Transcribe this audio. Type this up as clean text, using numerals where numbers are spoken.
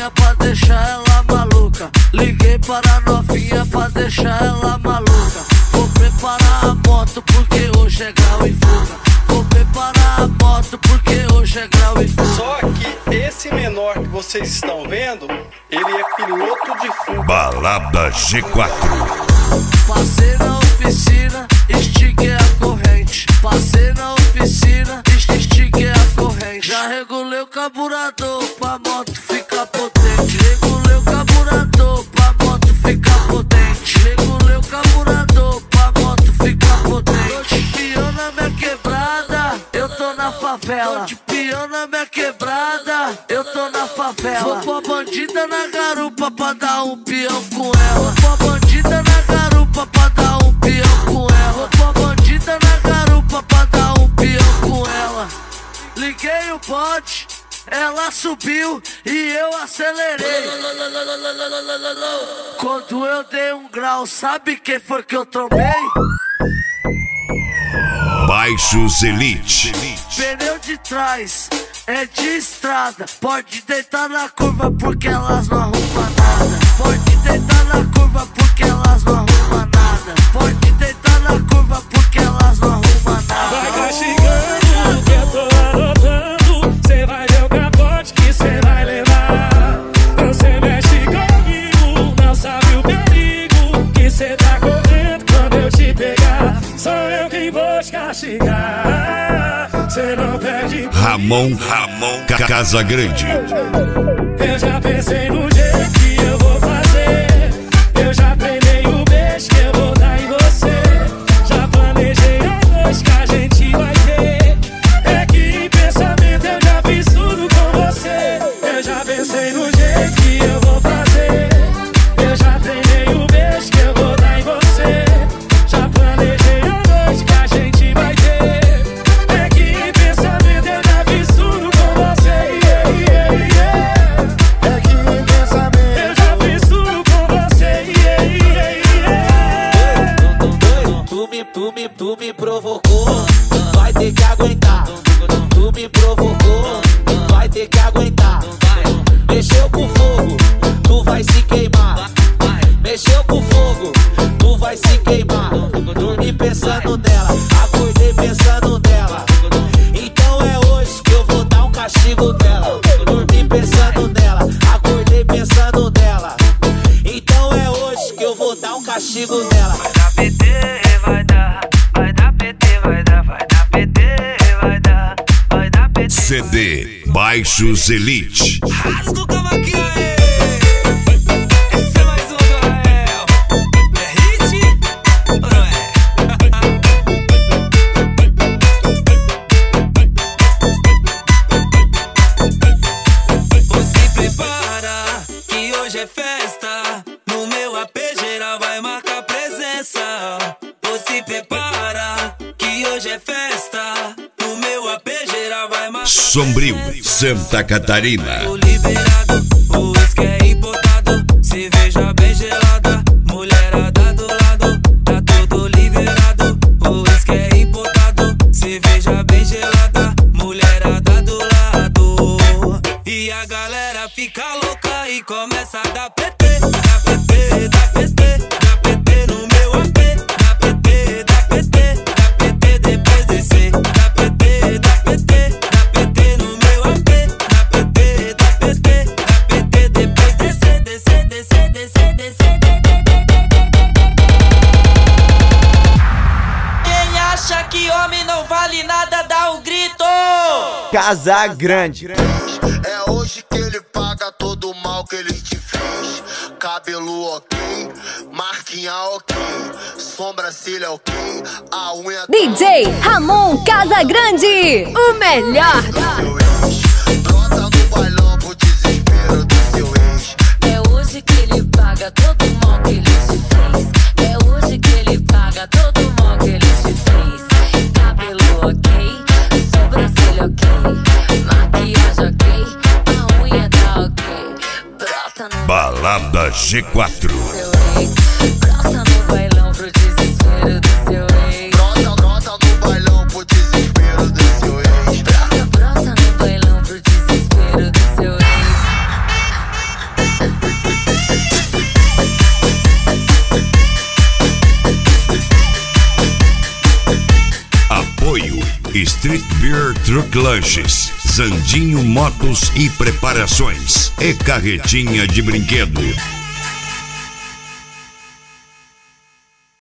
novinha pra deixar ela maluca. Liguei para a novinha pra deixar ela maluca. Vou preparar a moto porque hoje é grau e fuga. Vou preparar a moto porque hoje é grau e fuga. Só que esse menor que vocês estão vendo, ele é piloto de fuga. Balada G4. Passei na oficina, estiquei a corrente. Passei na oficina, estiquei a corrente. Já regulei o carburador pra moto ficar potente. Regulei o carburador pra moto ficar potente. Regulei o carburador pra moto ficar potente. Tô de peão na minha quebrada, eu tô na favela. Tô de peão na minha quebrada, eu tô na favela. Vou pôr a bandida na garupa pra dar um peão com ela. Vou pôr a bandida na garupa pra dar um peão com ela. Vou pôr a bandida na garupa pra dar um peão com ela. Liguei o bote, ela subiu e eu acelerei. Quando eu dei um grau, sabe quem foi que eu trombei? Baixos Elite. Pneu de trás é de estrada. Pode deitar na curva porque elas não arrumam nada. Pode deitar na curva porque elas não arrumam nada. Pode deitar na curva porque elas não arrumam nada. Vai castigando que eu tô anotando. Cê vai ver o capote que cê vai levar. Você mexe comigo, não sabe o perigo que cê tá correndo quando eu te pegar. Sou eu quem vou te castigar. Cê não perde. Ramon Casagrande. Eu já pensei no jeito que eu vou fazer. Eu já treinei o beijo que eu vou dar em você. Já planejei a noite que a gente vai ter. É que em pensamento eu já fiz tudo com você. Eu já pensei no jeito que eu vou fazer. Eu já treinei o beijo que eu vou dar em você. Já planejei a noite que a gente vai ter. É que em pensamento eu já fiz tudo com você. É que em pensamento eu já fiz tudo com você. Tu me provocou, vai ter que aguentar. Tu me provocou, vai ter que aguentar. Mexeu com fogo, tu vai se queimar. Mexeu com fogo, tu vai se queimar. Dormi pensando nela, acordei pensando nela. Então é hoje que eu vou dar um castigo nela. Dormi pensando nela, acordei pensando nela. Então é hoje que eu vou dar um castigo nela. Vai dar PT, vai dar PT, vai dar PT, vai dar PT. CD Baixos Elite. Rasga o cavaquinho aí. Esse é mais um do Rael. É hit ou não é? Você prepara que hoje é festa. No meu AP geral vai marcar presença. Você prepara que hoje é festa. No meu AP geral vai marcar Sombrio, Santa Catarina. Tô liberado, o uísque é importado. Cerveja bem gelada, mulherada do lado. Tá tudo liberado, o uísque é importado. Cerveja bem gelada, mulherada do lado. E a galera fica louca e começa a dar PT. Dá PT, dá PT, dá PT no meu AP. Dá PT, dá PT, dá PT depois descer. Dá PT, dá PT, dá PT no meu AP. Dá PT, dá PT, dá PT depois descer, descer, descer, descer, descer. Quem acha que homem não vale nada, dá um grito. Casagrande. É hoje que ele paga todo o mal que ele te fez. Cabelo ok, marquinha ok, sobrancelha ok, a unha DJ Ramon Casagrande, o melhor. brota no bailão pro desespero do seu ex. É hoje que ele paga todo o mal que ele te fez. É hoje que ele paga todo o mal que ele te fez. Cabelo ok, sobrancelha ok, maquiagem ok, a unha tá ok. Brota no Balada G4. seu ex. Brota no bailão pro desespero do seu ex. Brota no bailão pro desespero do seu ex. Brota no bailão pro desespero do seu ex. Street Beer Truck Lanches, Zandinho Motos e Preparações e Carretinha de Brinquedo.